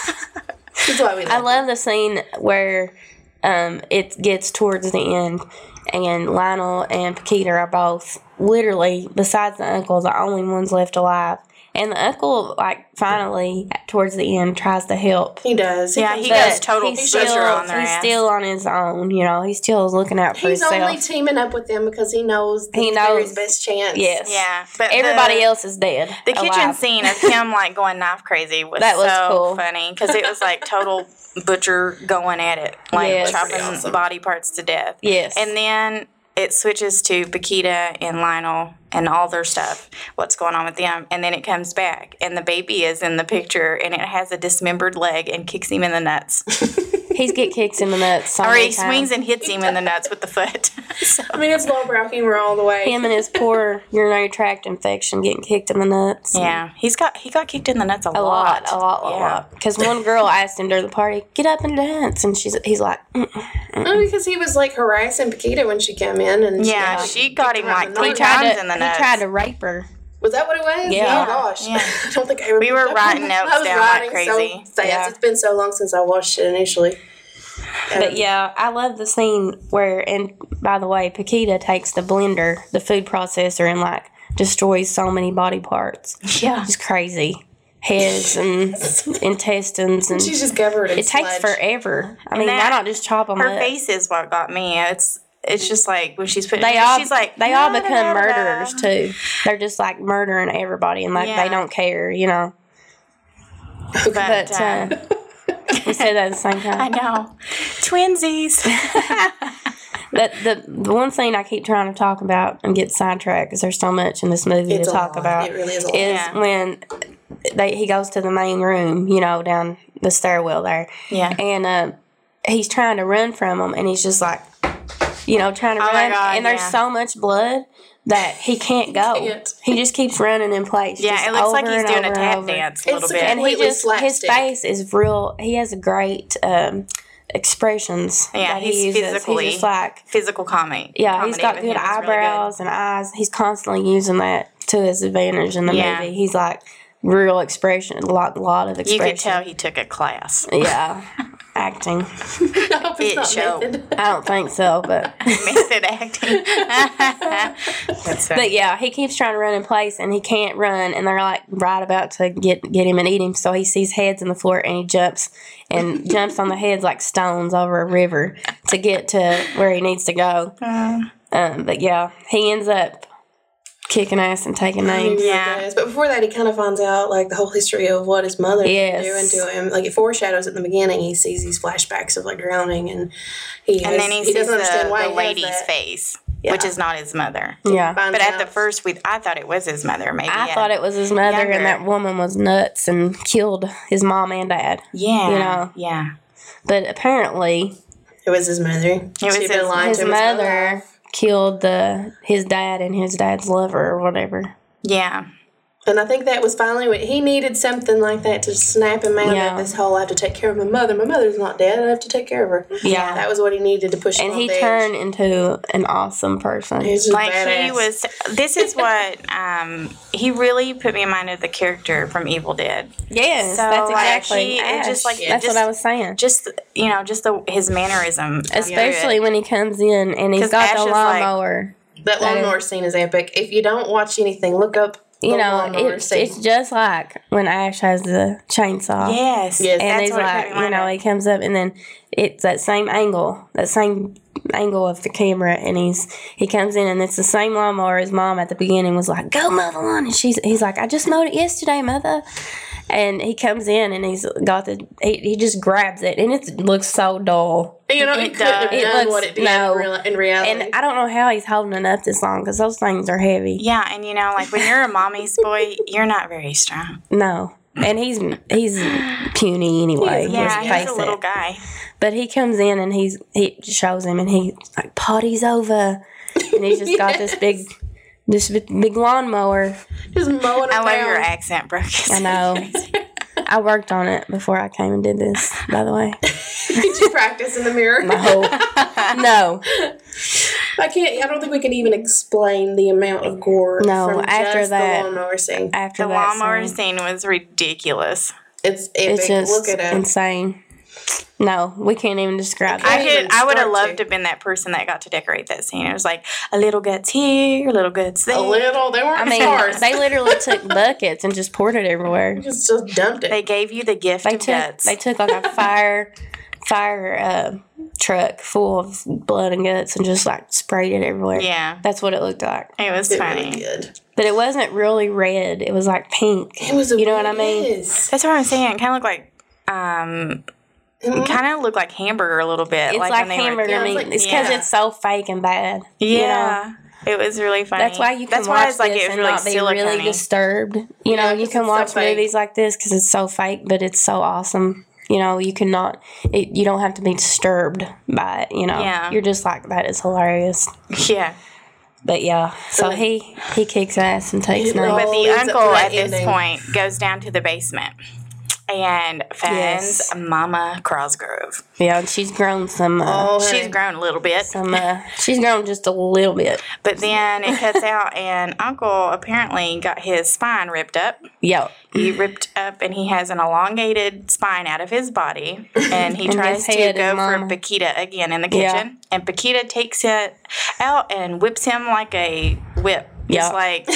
That's why we I love love the scene where um, it gets towards the end, and Lionel and Paquita are both literally, besides the uncle, the only ones left alive. And the uncle, like, finally, towards the end, tries to help. He does. Yeah, comes he back. goes total he's butcher still, on their he's ass. still on his own, you know. He's still looking out for He's himself. only teaming up with them because he knows that He he's knows- his best chance. yes. Yeah, but Everybody the, else is dead. The kitchen alive. scene of him like going knife crazy was, That was so cool. funny because it was like total butcher going at it, like Yes. chopping Pretty awesome. body parts to death. Yes. And then it switches to Paquita and Lionel and all their stuff, what's going on with them. And then it comes back, and the baby is in the picture, and it has a dismembered leg and kicks him in the nuts. He's get kicks in the nuts. So or many he times. swings and hits him in the nuts with the foot. So, I mean, it's lowbrow humor all the way. Him and his poor urinary tract infection getting kicked in the nuts. yeah, he's got he got kicked in the nuts a, A lot, a lot, a Yeah. lot. Because one girl asked him during the party, "Get up and dance," and she's he's like, mm. Oh, because he was like harassing Paquita when she came in, and Yeah, like, she got kicked him her out like the three nuts. tried times to in the he nuts. tried to rape her. Was that what it was? Yeah. Oh gosh. Yeah. I don't think I remember. We were that. writing notes I was down like writing crazy. So fast. Yeah. It's been so long since I watched it initially. But Um, yeah, I love the scene where, and by the way, Paquita takes the blender, the food processor, and like destroys so many body parts. Yeah. It's crazy. Heads and intestines, and she's just covered in it takes sludge. forever. I mean, that- why not just chop them Her up? face is what got me. It's it's just like when she's putting. They all, she's like they all "Da, da, become da, da, da." murderers too. They're just like murdering everybody, and like Yeah. they don't care, you know. But, But uh, uh, we said that at the same time. I know, twinsies. But the the one thing I keep trying to talk about and get sidetracked because there's so much in this movie It's to a talk lot. about It really is a lot. is Yeah. when they he goes to the main room, you know, down the stairwell there, Yeah. and uh, he's trying to run from them, and he's just like, you know, trying to Oh my run, God, and there's yeah. so much blood, that he can't go. can't. He just keeps running in place. Yeah, just it looks like over he's and doing a over tap and over. dance a little It's bit. a- And he Completely just his slapstick. face is real. He has a great um, expressions. Yeah, that he's he uses. physically- He's just like Physical comment. yeah, he's got comedy good with him is really eyebrows and eyes. He's constantly using that to his advantage in the Yeah. movie. He's like real expression, a lot, lot of You expression. could tell he took a class. Yeah, acting. I hope it's It not showed. method. I don't think so, but Method acting. That's but yeah, he keeps trying to run in place and he can't run, and they're like right about to get get him and eat him. So he sees heads in the floor and he jumps and jumps on the heads like stones over a river to get to where he needs to go. Um, but yeah, he ends up kicking ass and taking names. Yeah. Does. But before that, he kind of finds out like the whole history of what his mother Yes. was doing to him. Like it foreshadows at the beginning. He sees these flashbacks of like drowning, and he has, And then he, he sees doesn't the, understand why the he lady's has that. face, Yeah. which is not his mother. Yeah. Finds But at the out. first, we I thought it was his mother. Maybe I yeah. thought it was his mother, Younger. and that woman was nuts and killed his mom and dad. Yeah, you know. yeah. But apparently, It was his mother. It was She'd been his- lying his to him his whole mother life. killed the his dad and his dad's lover or whatever. Yeah. And I think that was finally what he needed, something like that to snap him out Yeah. of this whole I have to take care of my mother. My mother's not dead. I have to take care of her. Yeah. That was what he needed to push him And off he the edge. turned into an awesome person. He's just Like he badass. was. This is what um, he really put me in mind of the character from Evil Dead. Yes, So, that's like, exactly. he- it Ash. just, like, it that's just- what I was saying. Just you know, just the his mannerism, Especially when he comes in and he's 'Cause got Ash the is like- lawnmower. That lawnmower scene is epic. If you don't watch anything, look up the You know, lawnmower it's, scene. it's just like when Ash has the chainsaw. Yes, Yes. And that's he's what it put like, me in you mind know, of. he comes up and then it's that same angle, that same angle of the camera, and he's he comes in and it's the same lawnmower. His mom at the beginning was like, "Go mow the lawn," and she's he's like, "I just mowed it yesterday, mother." And he comes in and he's got the he, he just grabs it and it looks so dull. You know, It it couldn't have does. It done looks- what it did no. in, real, in reality. And I don't know how he's holding it up this long because those things are heavy. Yeah, and you know, like when you're a mommy's boy, you're not very strong. No. And he's he's puny anyway. He is, let's Yeah, face he's a it. little guy. But he comes in and he's he shows him and he's like, "Party's over," and he's just got this big this big big lawnmower. just mowing I it love your down. accent, Brooke. I know. I worked on it before I came and did this. By the way, Did you practice in the mirror? no, no, I can't. I don't think we can even explain the amount of gore. No, from after just that- the lawnmower scene. after The that lawnmower scene, scene was ridiculous. It's epic. it's just Look at it. insane. No, we can't even describe I I it. can't even could. I would have start loved to. to have been that person that got to decorate that scene. It was like a little guts here, a little guts there. A little. They weren't I mean, stars. they literally took buckets and just poured it everywhere. just just dumped it. They gave you the gift They of took guts. they took like a fire fire uh, truck full of blood and guts and just like sprayed it everywhere. yeah, That's what it looked like. it was It funny. really did. But it wasn't really red. It was like pink. It was. A You know what I mean? yes. That's what I'm saying. It kind of looked like, um, Mhm. kind of looked like hamburger a little bit. It's like, when they were- hamburger yeah, it's meat. like- it's because yeah. it's so fake and bad. you know? Yeah, it was really funny. That's why you can That's watch why it's like this it was and really not be really silicone-y. disturbed. You Yeah, know, you 'cause can it's so watch fake. movies like this because it's so fake, but it's so awesome. You know, you cannot. It, you don't have to be disturbed by it. You know, Yeah. you're just like that is hilarious. Yeah, But yeah, so So- he he kicks ass and takes It names. but all the leads up uncle to that at this ending. point goes down to the basement and finds Yes. Mama Crosgrove. Yeah, and she's grown some. Uh, Oh, She's honey. grown a little bit, some. Uh, she's grown just a little bit. but then it cuts out, and Uncle apparently got his spine ripped up. Yeah, He ripped up, and he has an elongated spine out of his body, and he And tries his to head is go for mama. Paquita again in the Yeah. kitchen, and Paquita takes it out and whips him like a whip, just Yeah. like,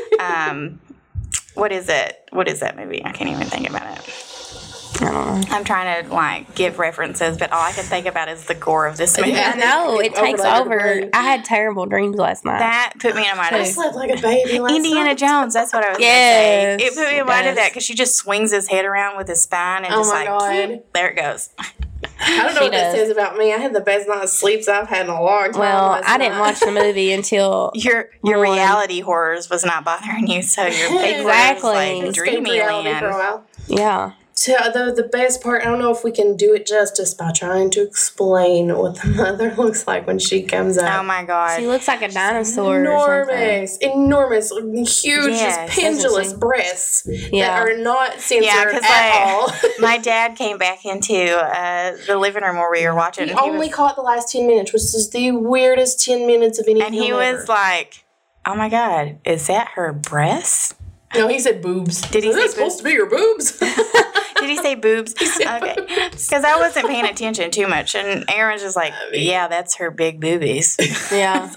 um, what is it? What is that movie? I can't even think about it. I don't know. I'm trying to like give references, but all I can think about is the gore of this movie. Yeah. I know it takes Overloaded over. brain. I had terrible dreams last night. That put me in mind I of slept like a baby last Indiana night. Jones. That's what I was Yes, going to say. It put me in it mind of does. that because she just swings his head around with his spine and Oh just my like, God. there it goes. I don't know She what that does. says about me. I had the best night's sleeps I've had in a long time. well, last I didn't night. watch the movie until Your your One. reality horrors was not bothering you, so your big Exactly. was like Escaped dreamy reality land. for a while. yeah. to the the best part, I don't know if we can do it justice by trying to explain what the mother looks like when she comes out. Oh my god. She looks like a dinosaur. Or something. Enormous, enormous, huge, Yes, just pendulous doesn't she? breasts Yeah. that are not censored Yeah, because at all. like, my dad came back into uh, the living room where we were watching. He and he only was, caught the last ten minutes, which is the weirdest ten minutes of any and he film was ever. like, "Oh my god, is that her breasts?" No, he said boobs. Did he Is say that supposed to be your boobs? Did he say boobs? said Okay, boobs. because I wasn't paying attention too much, and Aaron's just like, "Yeah, that's her big boobies." Yeah.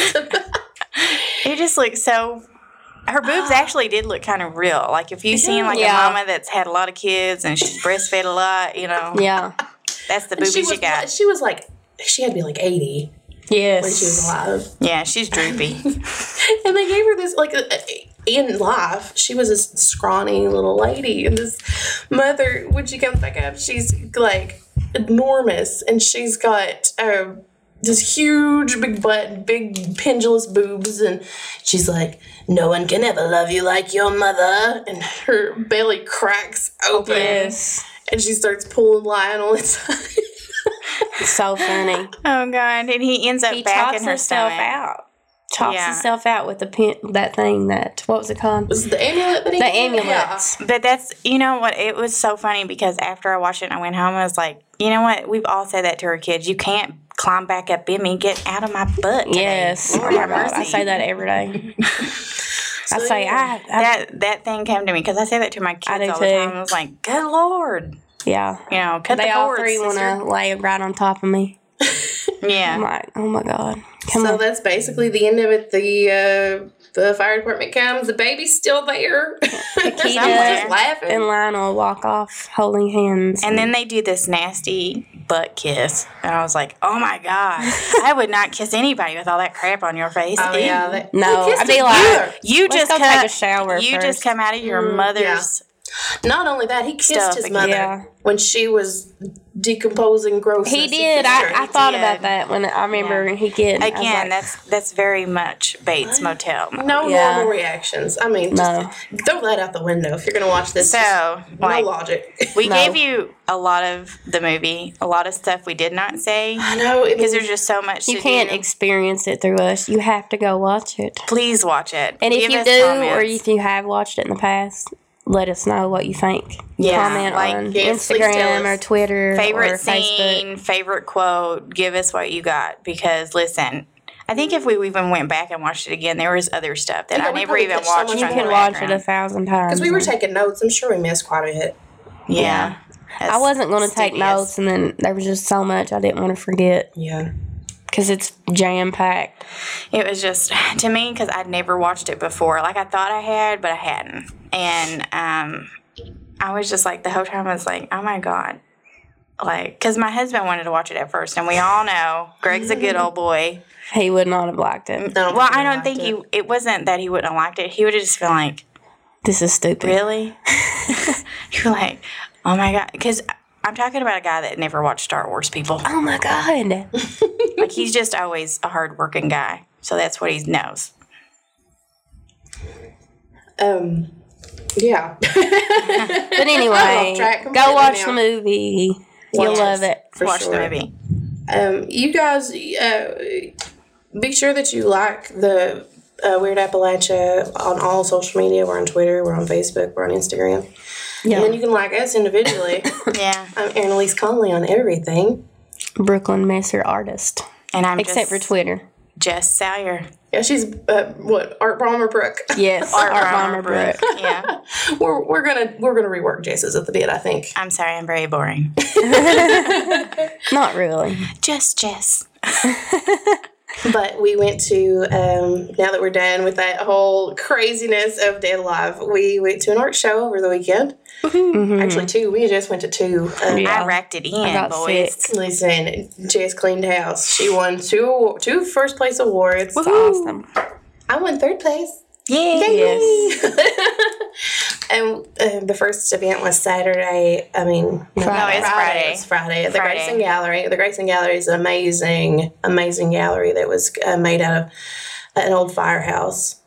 It just looks so. Her boobs actually did look kind of real. Like if you've seen like Yeah. a mama that's had a lot of kids and she's breastfed a lot, you know, Yeah. that's the And she boobies was, you got. she was like, she had to be like eighty Yes. when she was alive. Yeah, she's droopy. And they gave her this, like, a, a- in life, she was this scrawny little lady. And this mother, when she comes back up, she's, like, enormous. And she's got uh, this huge big butt, big pendulous boobs. And she's like, no one can ever love you like your mother. And her belly cracks open. Yes. And she starts pulling Lionel inside. So funny. Oh god! And he ends up He back chops in her himself stomach. out. Chops Yeah. himself out with the pin, that thing that, what was it called? Was it the amulet that he The gave her? amulets. But that's, you know what, it was so funny because after I watched it and I went home, I was like, you know what, we've all said that to our kids. You can't climb back up in me. Get out of my butt today. Yes. Lord Oh my have God. I mercy. say that every day. I say, yeah. I, I That that thing came to me because I say that to my kids do all the too. time. I was like, good Lord. yeah. You know, cut They the all cords. three want sister. to lay right on top of me. I'm Yeah. like, oh my God. Come So on. that's basically the end of it. The uh, the fire department comes. The baby's still there. Someone's Keita laughing. and Lionel walk off holding hands. And then they do this nasty butt kiss. And I was like, oh my God. I would not kiss anybody with all that crap on your face. Oh Ew. yeah. They, No, they kissed I'd be together. like, You Let's just go come, take a shower You first. just come out of your Mm, mother's. Not only that, he kissed Stuff his again. mother Yeah. when she was decomposing grossness. he did. kissed her. I, I thought did. about that when I remember he did. I was Again, like, that's that's very much Bates Motel. no Yeah. normal reactions. I mean, just No. throw that out the window if you're going to watch this. So, Just no like, logic. we No. gave you a lot of the movie, a lot of stuff we did not say I know. because there's just so much you to can't do. experience it through us. You have to go watch it. Please watch it. And if Give you us do, comments. or if you have watched it in the past, let us know what you think. Yeah, Comment like, on yes, please tell Instagram us. or Twitter favorite or Facebook. scene, favorite quote, give us what you got. Because listen, I think if we even went back and watched it again, there was other stuff that Yeah, I we never probably even catch so watched. much You on more can the watch it background. a thousand times. Because we were taking notes. I'm sure we missed quite a bit. Yeah. I wasn't going to take Studious. notes, and then there was just so much I didn't want to forget Yeah. because it's jam packed. It was just, to me, because I'd never watched it before. Like, I thought I had, but I hadn't. And um, I was just like, the whole time I was like, oh my God. Like, because my husband wanted to watch it at first, and we all know Greg's a good old boy. He would not have liked it. No, Well, I don't think he, it wasn't that he wouldn't have liked it. He would have just been like, This is stupid. really? You're like, oh my God. Because I'm talking about a guy that never watched Star Wars, people. Oh my God. Like, he's just always a hardworking guy. So that's what he knows. Um, yeah. But anyway, off track go completely watch now. the movie. You'll Watch love it. For Watch sure. the movie. Um, you guys, uh, be sure that you like the uh, Weird Appalachia on all social media. We're on Twitter, we're on Facebook, we're on Instagram. Yeah. And then you can like us individually. Yeah. I'm Annalise Conley on everything. Brooklyn Messer artist. And I'm Except just for Twitter. Jess Salyer. Yeah, she's uh, what Art Palmer Brook. Yes. Art, Bomber Brooke. Yeah. we're we're gonna we're gonna rework Jess's at the bit, I think. I'm sorry, I'm very boring. Not really. Just Jess. But we went to um, now that we're done with that whole craziness of Dead Alive, we went to an art show over the weekend. Mhm. Actually, two. We just went to two. Um, Yeah. I racked it in, got boys. sick. Listen, Jess cleaned house. She won two two first place awards. It's awesome. I won third place. Yeah. Yes. And uh, the first event was Saturday. I mean, no, Friday. No, it's Friday. It's Friday at the Friday. Grayson Gallery. The Grayson Gallery is an amazing, amazing gallery that was uh, made out of an old firehouse.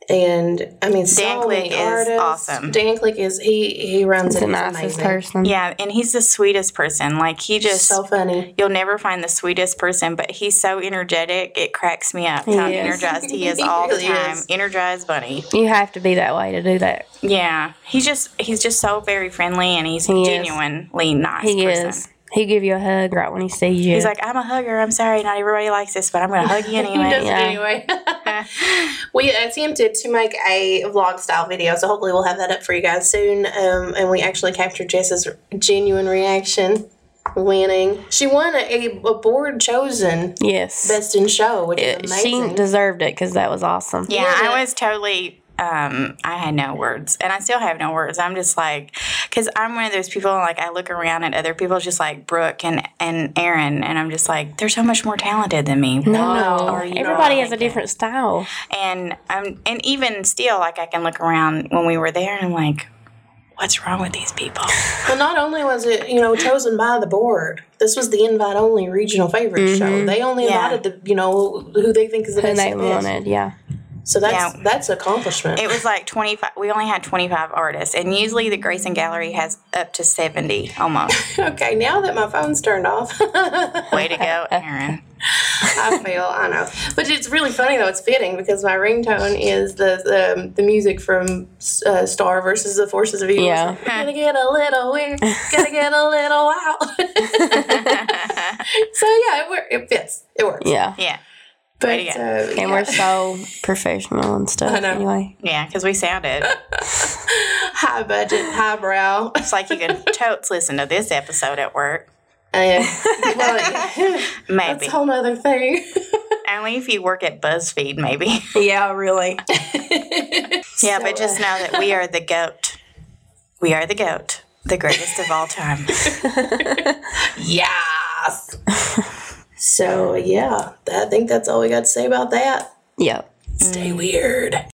And I mean, so Dan Click many is artists. awesome. Dan Click is he he runs He's it. the He's nicest amazing. person. Yeah, and he's the sweetest person. Like, he just, So funny. you'll never find the sweetest person, but he's so energetic, it cracks me up how He is. energized he is He all really the time. is. Energized bunny. You have to be that way to do that. Yeah, he's just he's just so very friendly, and he's He is. genuinely nice He person. is. He give you a hug right when he sees you. He's like, I'm a hugger. I'm sorry, not everybody likes this, but I'm gonna hug you He anyway. does Yeah. it anyway. We attempted to make a vlog style video, so hopefully we'll have that up for you guys soon. Um, and we actually captured Jess's genuine reaction, winning. She won a, a board chosen yes. best in show, which It- is she amazing. deserved it because that was awesome. Yeah, Yeah. I was totally. Um, I had no words, and I still have no words. I'm just like, because I'm one of those people. Like, I look around at other people, just like Brooke and and Aaron, and I'm just like, they're so much more talented than me. No, Are you everybody not has a different style. And um, and even still, like, I can look around when we were there, and I'm like, what's wrong with these people? Well, not only was it, you know, chosen by the board, this was the invite-only regional favorite show. They only Yeah. invited the, you know, who they think is the Who best. they of the best. wanted, yeah. So that's Yeah. that's accomplishment. It was like twenty-five. We only had twenty-five artists, and usually the Grayson Gallery has up to seventy almost. Okay, now that my phone's turned off, Way to go, Aaron. I feel I know, but it's really funny though. It's fitting because my ringtone is the the, the music from uh, Star versus the Forces of Evil. Yeah. It's like, gotta get a little weird, gotta get a little wild. So yeah, it, wor- it fits. It works. Yeah. Yeah, but way to go. uh, And yeah. we're so professional and stuff I know. anyway. yeah, because we sounded. high budget, highbrow. It's like you can totes listen to this episode at work. Uh, well, that's Maybe a whole nother thing. only if you work at BuzzFeed. Maybe. Yeah, really. Yeah, but just know that we are the goat. We are the goat, the greatest of all time. Yes. So yeah, I think that's all we got to say about that. Yep. Stay weird.